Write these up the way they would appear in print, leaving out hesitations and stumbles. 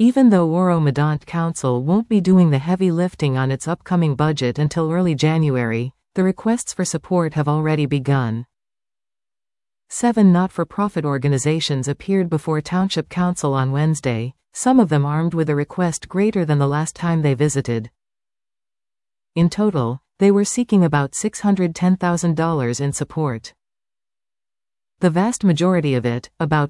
Even though Oro-Medonte Council won't be doing the heavy lifting on its upcoming budget until early January, the requests for support have already begun. 7 not-for-profit organizations appeared before Township Council on Wednesday, some of them armed with a request greater than the last time they visited. In total, they were seeking about $610,000 in support. The vast majority of it, about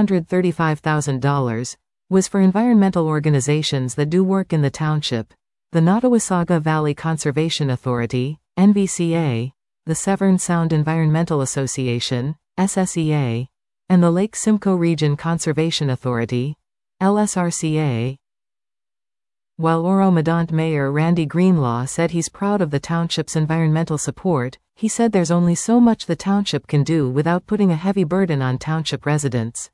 $535,000, was for environmental organizations that do work in the township: the Nottawasaga Valley Conservation Authority, NVCA, the Severn Sound Environmental Association, SSEA, and the Lake Simcoe Region Conservation Authority, LSRCA. While Oro-Medonte Mayor Randy Greenlaw said he's proud of the township's environmental support, he said there's only so much the township can do without putting a heavy burden on township residents.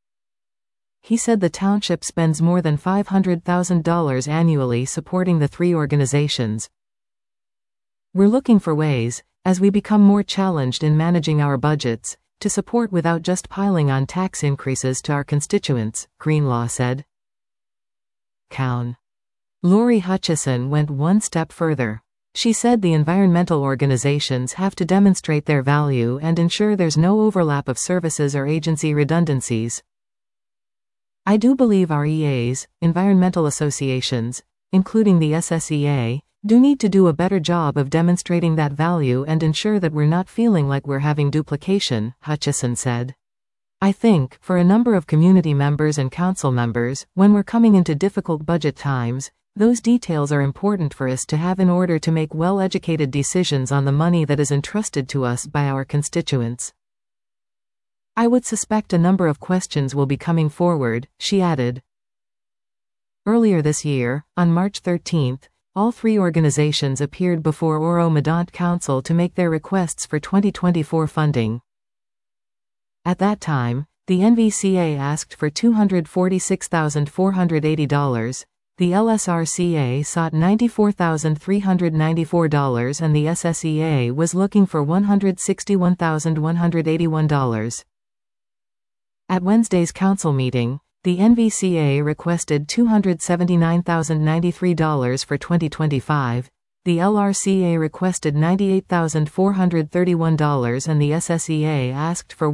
He said the township spends more than $500,000 annually supporting the 3 organizations. We're looking for ways, as we become more challenged in managing our budgets, to support without just piling on tax increases to our constituents, Greenlaw said. Cown. Lori Hutchison went one step further. She said the environmental organizations have to demonstrate their value and ensure there's no overlap of services or agency redundancies. I do believe our EAs, environmental associations, including the SSEA, do need to do a better job of demonstrating that value and ensure that we're not feeling like we're having duplication, Hutchison said. I think, for a number of community members and council members, when we're coming into difficult budget times, those details are important for us to have in order to make well-educated decisions on the money that is entrusted to us by our constituents. I would suspect a number of questions will be coming forward, she added. Earlier this year, on March 13, all 3 organizations appeared before Oro-Medonte Council to make their requests for 2024 funding. At that time, the NVCA asked for $246,480, the LSRCA sought $94,394 and the SSEA was looking for $161,181. At Wednesday's council meeting, the NVCA requested $279,093 for 2025, the LRCA requested $98,431 and the SSEA asked for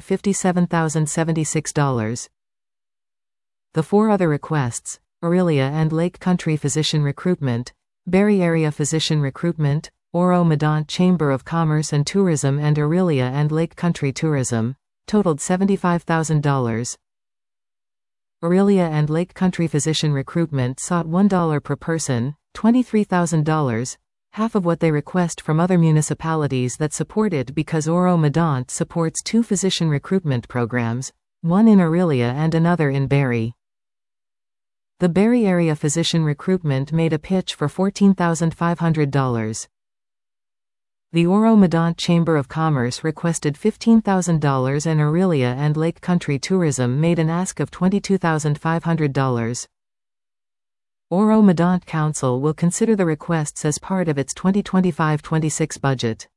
$157,076. The 4 other requests, Orillia and Lake Country Physician Recruitment, Barre Area Physician Recruitment, Oro-Medonte Chamber of Commerce and Tourism and Orillia and Lake Country Tourism, totaled $75,000. Orillia and Lake Country Physician Recruitment sought $1 per person, $23,000, half of what they request from other municipalities that support it because Oro-Medonte supports 2 physician recruitment programs, one in Orillia and another in Barre. The Barre Area Physician Recruitment made a pitch for $14,500. The Oro-Medonte Chamber of Commerce requested $15,000 and Orillia and Lake Country Tourism made an ask of $22,500. Oro-Medonte Council will consider the requests as part of its 2025-26 budget.